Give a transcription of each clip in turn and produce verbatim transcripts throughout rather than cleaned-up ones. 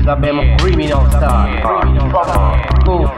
Sabemos criminal style. Move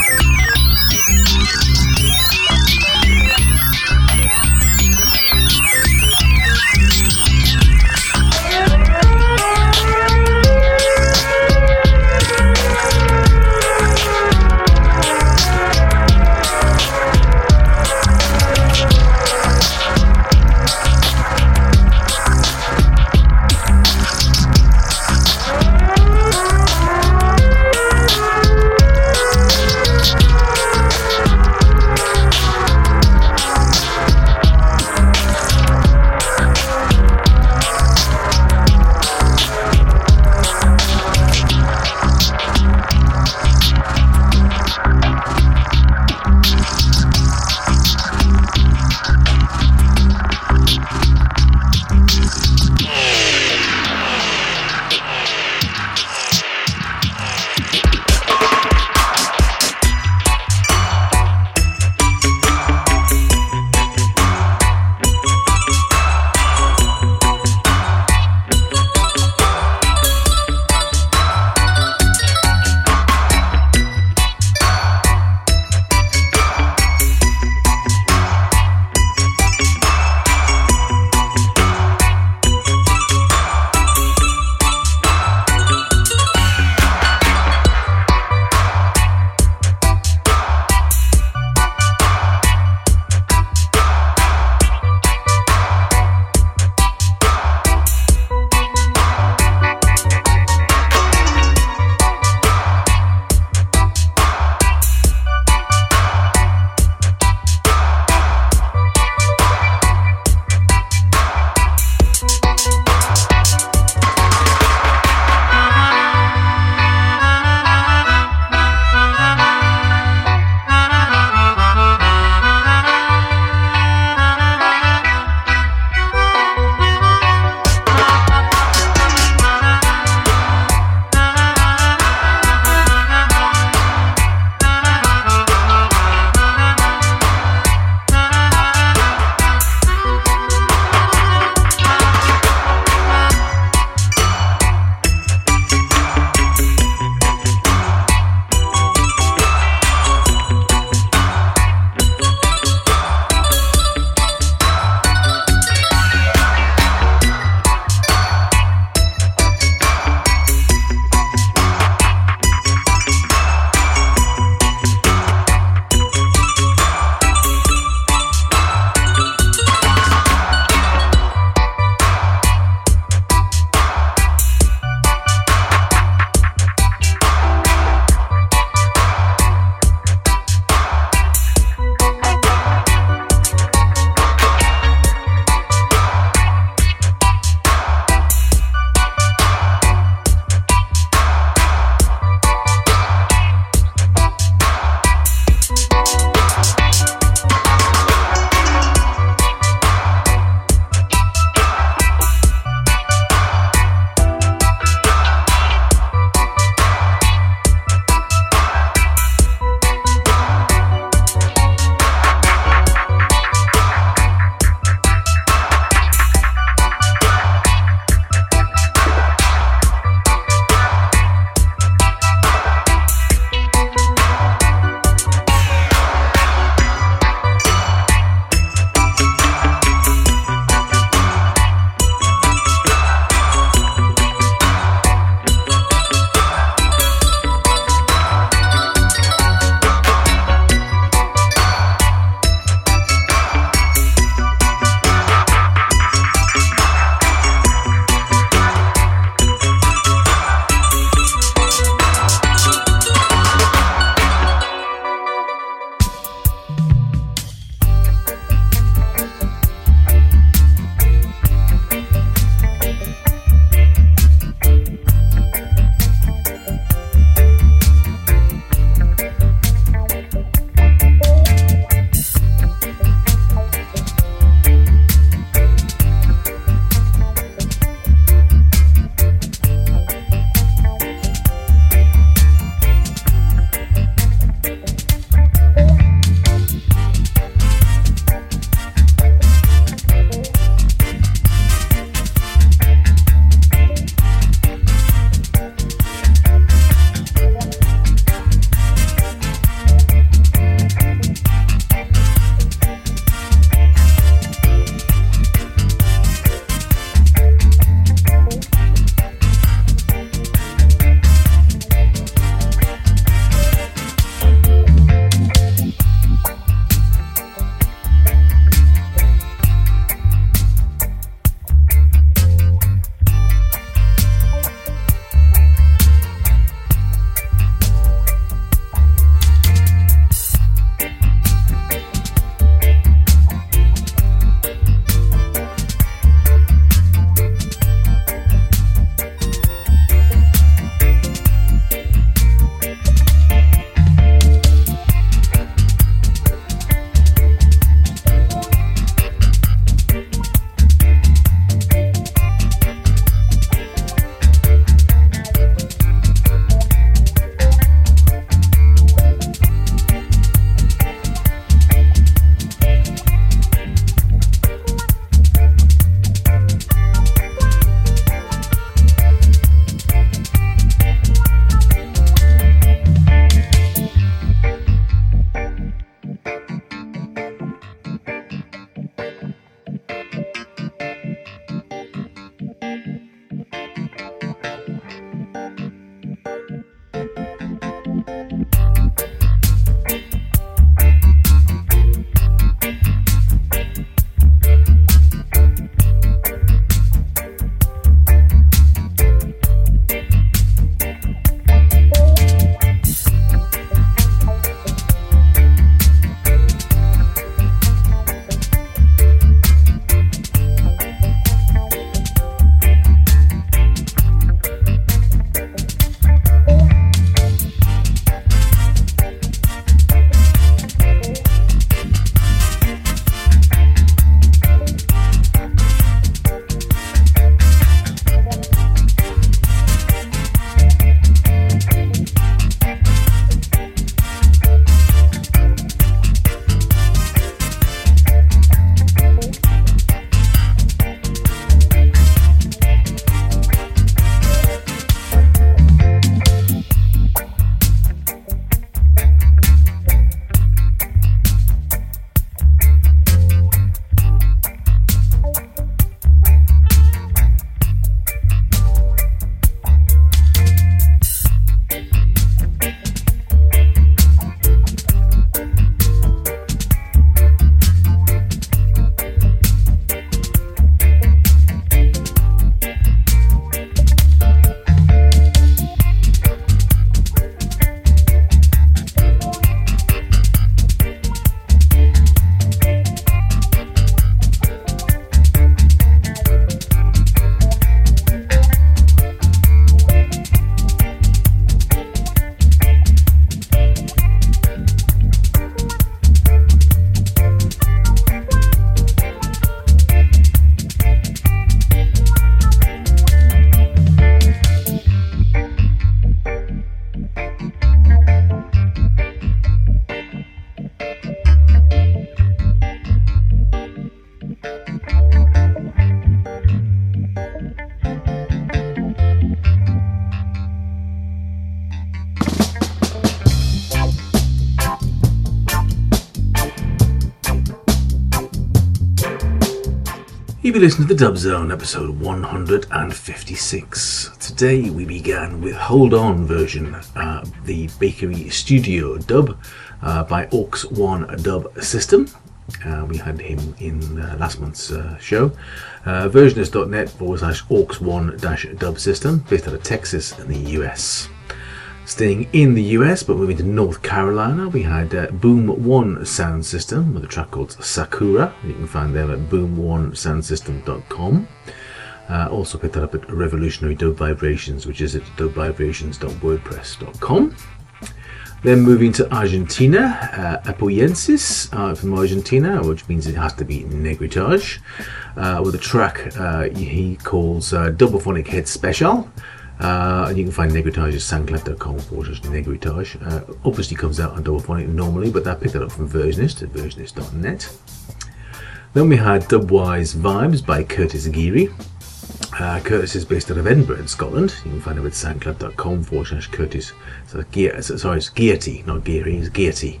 You've been listening to the Dub Zone, episode one hundred fifty-six. Today we began with Hold On version, uh, the Bakery Studio dub uh, by Aux One Dub System. Uh, we had him in uh, last month's uh, show. Uh, versionist.net forward slash Aux One dash Dub System, based out of Texas in the U S. Staying in the U S, but moving to North Carolina, we had uh, Boom One Sound System with a track called Sakura. You can find them at boom one sound system dot com. Uh, also picked that up at Revolutionary Dub Vibrations, which is at dub vibrations dot wordpress dot com. Then moving to Argentina, uh, Apoyensis uh, from Argentina, which means it has to be Negritage, uh, with a track uh, he calls uh, Double-Phonic Head Special. Uh, and you can find Negritage at soundcloud dot com forward slash Negritage. Uh, obviously comes out on Double-Phonic normally, but I picked that up from Versionist at versionist dot net. Then we had Dubwise Vibes by Curtis Geary. Uh, Curtis is based out of Edinburgh in Scotland. You can find him at soundcloud dot com forward slash Curtis. So Ge- sorry, it's Gearty, not Geary, it's Gearty.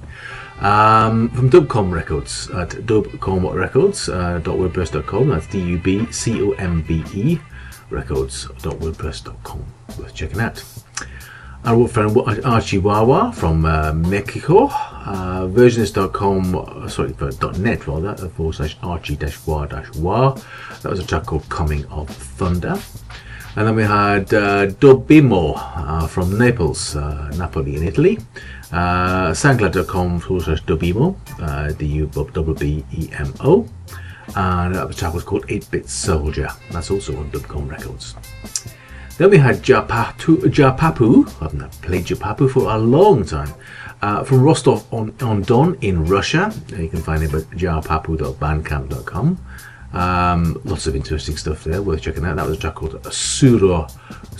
Um, from Dubcom Records at dubcom records dot wordpress dot com. That's D U B C O M B E records dot wordpress dot com. Worth checking out. Our old friend Archie Wawa from uh, Mexico. Uh, versionist dot com, sorry, .net rather, forward slash Archie dash Wa dash Wa. That was a track called Coming of Thunder. And then we had uh, Dobimo uh, from Naples, uh, Napoli in Italy. Uh, soundcloud dot com forward slash Dobimo, uh, D U B E M O. And that track was called eight bit Soldier. That's also on Dubcom Records. Then we had Japatu, Japapu. I haven't played Japapu for a long time. Uh, from Rostov on, on Don in Russia. You can find him at japapu dot bandcamp dot com. Um, lots of interesting stuff there, worth checking out. That was a track called Suro,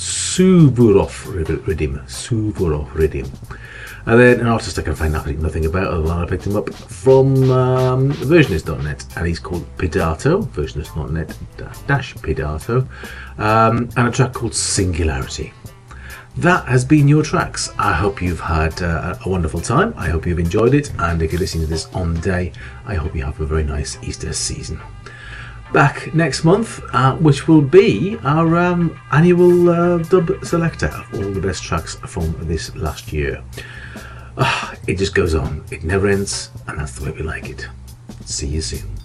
Suvorov Rhythm. Suvorov Rhythm. And then an artist I can find nothing, nothing about other than I picked him up from um, versionist dot net, and he's called Pidato, versionist dot net dash Pidato, um, and a track called Singularity. That has been your tracks. I hope you've had uh, a wonderful time. I hope you've enjoyed it, and if you're listening to this on the day, I hope you have a very nice Easter season. Back next month, uh, which will be our um, annual uh, dub selector of all the best tracks from this last year. Uh, it just goes on. It never ends, and that's the way we like it. See you soon.